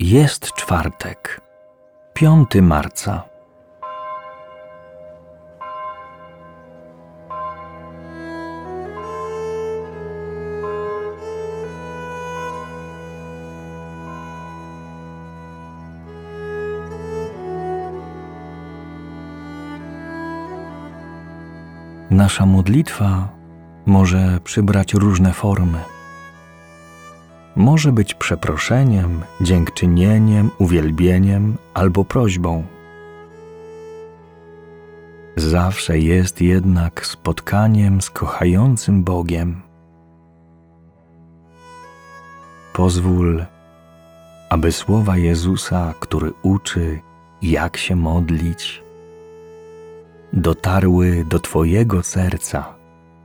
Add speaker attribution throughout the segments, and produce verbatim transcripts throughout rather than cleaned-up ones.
Speaker 1: Jest czwartek, piąty marca. Nasza modlitwa może przybrać różne formy. Może być przeproszeniem, dziękczynieniem, uwielbieniem albo prośbą. Zawsze jest jednak spotkaniem z kochającym Bogiem. Pozwól, aby słowa Jezusa, który uczy, jak się modlić, dotarły do Twojego serca.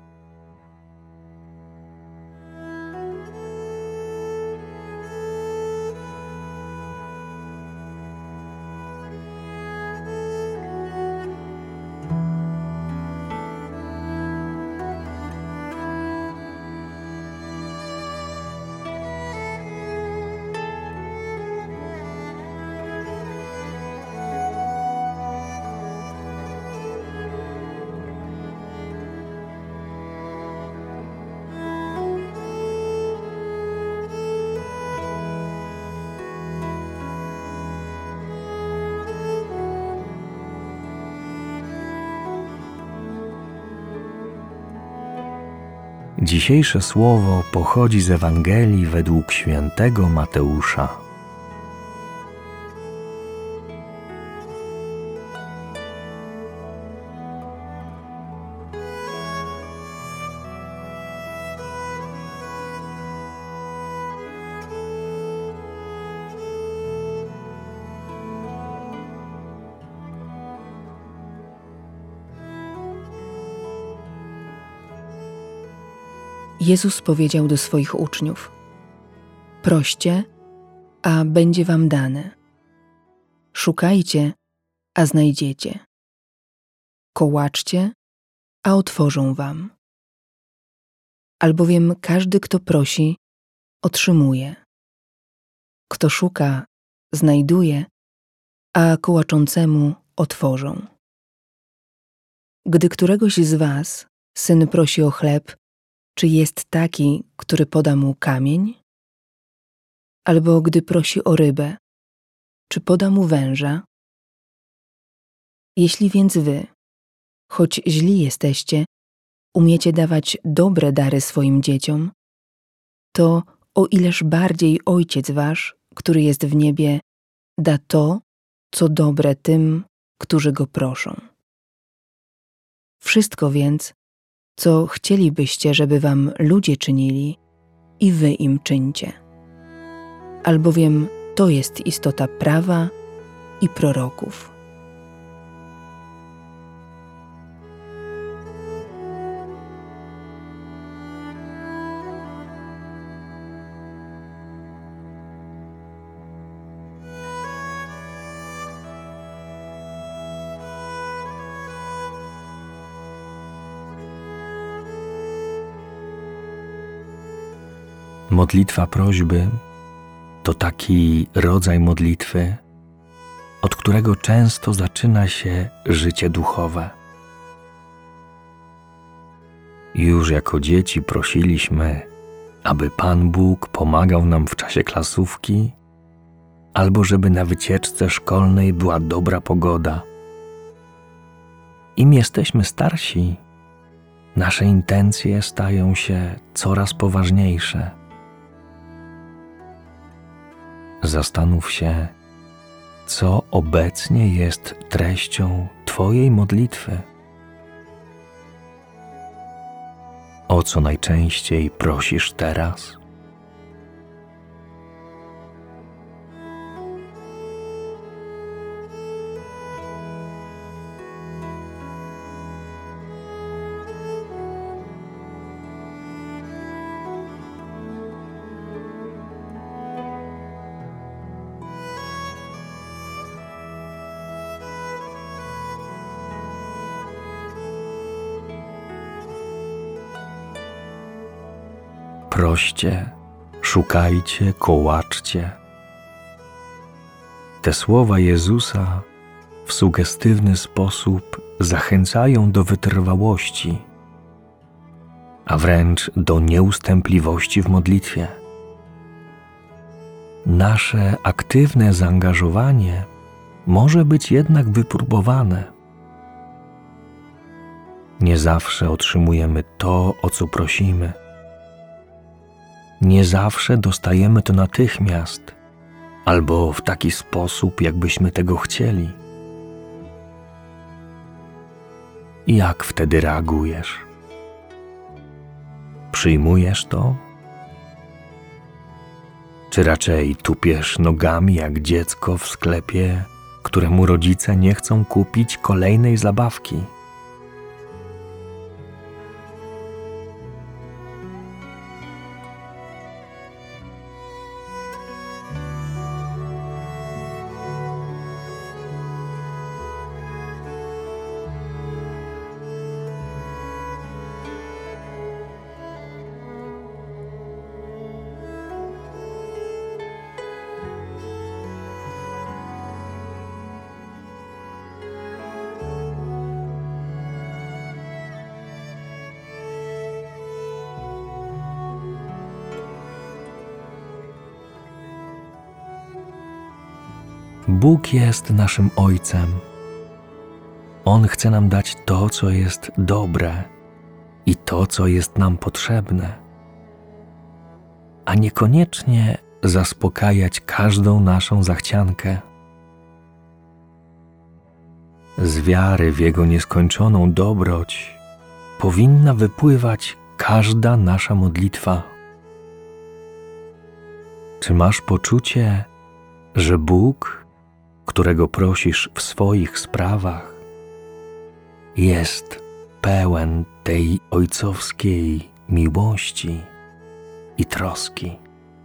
Speaker 1: Dzisiejsze słowo pochodzi z Ewangelii według świętego Mateusza.
Speaker 2: Jezus powiedział do swoich uczniów: proście, a będzie wam dane. Szukajcie, a znajdziecie. Kołaczcie, a otworzą wam. Albowiem każdy, kto prosi, otrzymuje. Kto szuka, znajduje, a kołaczącemu otworzą. Gdy któregoś z was syn prosi o chleb, czy jest taki, który poda mu kamień? Albo gdy prosi o rybę, czy poda mu węża? Jeśli więc wy, choć źli jesteście, umiecie dawać dobre dary swoim dzieciom, to o ileż bardziej Ojciec wasz, który jest w niebie, da to, co dobre tym, którzy go proszą. Wszystko więc, co chcielibyście, żeby wam ludzie czynili, i wy im czyńcie. Albowiem to jest istota prawa i proroków.
Speaker 1: Modlitwa prośby to taki rodzaj modlitwy, od którego często zaczyna się życie duchowe. Już jako dzieci prosiliśmy, aby Pan Bóg pomagał nam w czasie klasówki, albo żeby na wycieczce szkolnej była dobra pogoda. Im jesteśmy starsi, nasze intencje stają się coraz poważniejsze. Zastanów się, co obecnie jest treścią Twojej modlitwy. O co najczęściej prosisz teraz? Proście, szukajcie, kołaczcie. Te słowa Jezusa w sugestywny sposób zachęcają do wytrwałości, a wręcz do nieustępliwości w modlitwie. Nasze aktywne zaangażowanie może być jednak wypróbowane. Nie zawsze otrzymujemy to, o co prosimy. Nie zawsze dostajemy to natychmiast, albo w taki sposób, jakbyśmy tego chcieli. Jak wtedy reagujesz? Przyjmujesz to? Czy raczej tupiesz nogami jak dziecko w sklepie, któremu rodzice nie chcą kupić kolejnej zabawki? Bóg jest naszym Ojcem. On chce nam dać to, co jest dobre i to, co jest nam potrzebne, a niekoniecznie zaspokajać każdą naszą zachciankę. Z wiary w Jego nieskończoną dobroć powinna wypływać każda nasza modlitwa. Czy masz poczucie, że Bóg, którego prosisz w swoich sprawach, jest pełen tej ojcowskiej miłości i troski?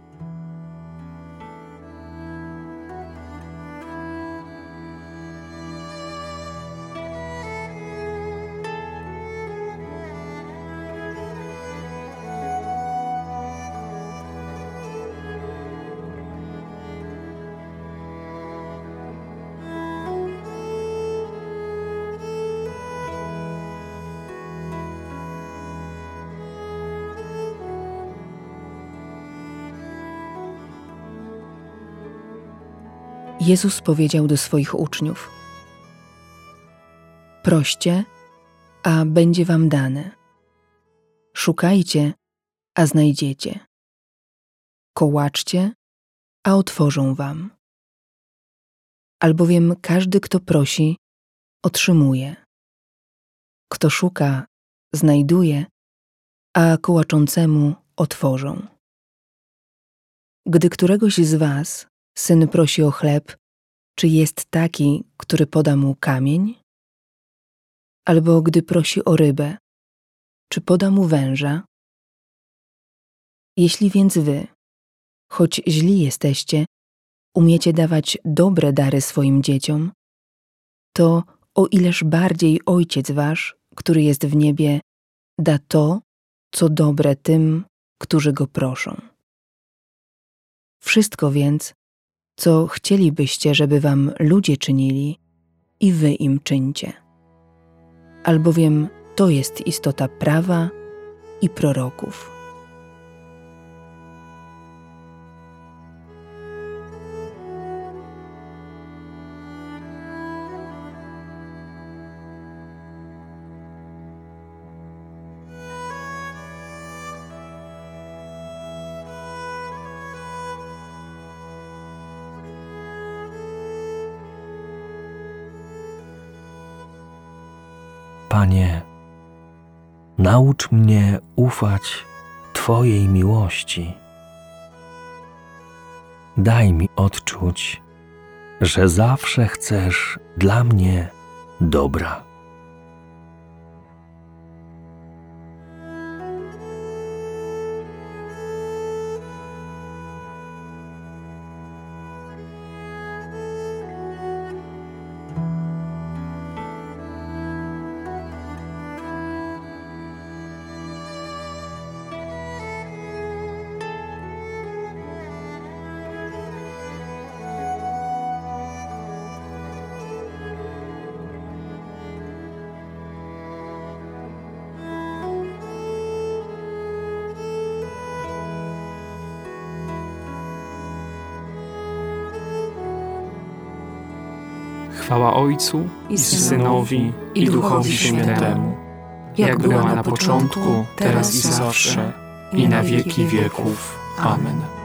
Speaker 2: Jezus powiedział do swoich uczniów: proście, a będzie wam dane. Szukajcie, a znajdziecie. Kołaczcie, a otworzą wam. Albowiem każdy, kto prosi, otrzymuje. Kto szuka, znajduje, a kołaczącemu otworzą. Gdy któregoś z was syn prosi o chleb, czy jest taki, który poda mu kamień? Albo gdy prosi o rybę, czy poda mu węża? Jeśli więc wy, choć źli jesteście, umiecie dawać dobre dary swoim dzieciom, to o ileż bardziej Ojciec wasz, który jest w niebie, da to, co dobre tym, którzy go proszą. Wszystko więc, co chcielibyście, żeby wam ludzie czynili, i wy im czyńcie. Albowiem to jest istota prawa i proroków.
Speaker 1: Panie, naucz mnie ufać Twojej miłości. Daj mi odczuć, że zawsze chcesz dla mnie dobra.
Speaker 3: Chwała Ojcu i Synowi i Duchowi Świętemu, jak była na początku, teraz i zawsze, i na wieki wieków. Amen.